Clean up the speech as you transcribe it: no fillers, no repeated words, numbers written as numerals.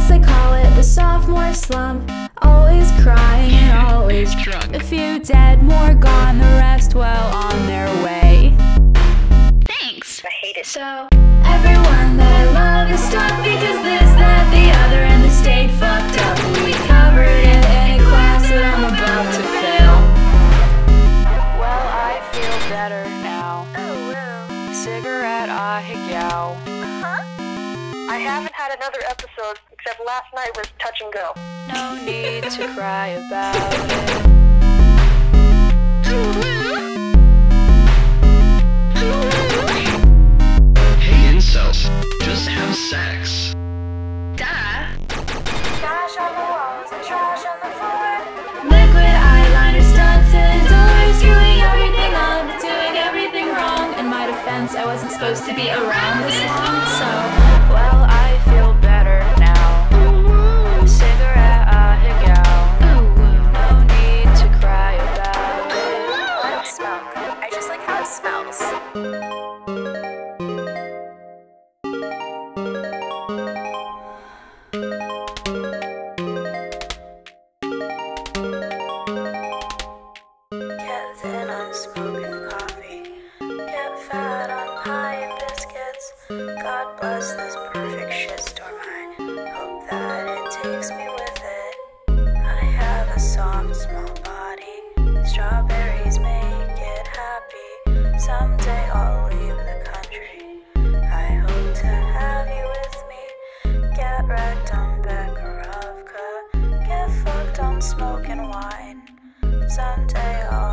guess I call it the sophomore slump. Always crying and always drunk. A few dead, more gone, the rest well on their way. Thanks. I hate it. So everyone that I love is stuck because this, that, the other, and the state fucked up. We covered it in a class that I'm about to fail. Well, I feel better now. Oh, wow. Cigarette, ah, higow. I haven't had another episode, except last night was touch and go. No need to cry about it. Hey incels, just have sex. Duh. Trash on the walls and trash on the floor. Liquid eyeliner stuck to the door, screwing everything up, doing everything wrong. In my defense, I wasn't supposed to be around this long, so well, I feel better now. Cigarette, ah, higow. No need to cry about it. I don't smoke. I just like how it smells. Get thin on smoking coffee. Get fat on pie and biscuits. God bless this perfect shitstorm. I hope that it takes me with it. I have a soft, small body. Strawberries make it happy. Someday I'll leave the country. I hope to have you with me. Get wrecked on Bekarovka. Get fucked on smoking wine. Someday I'll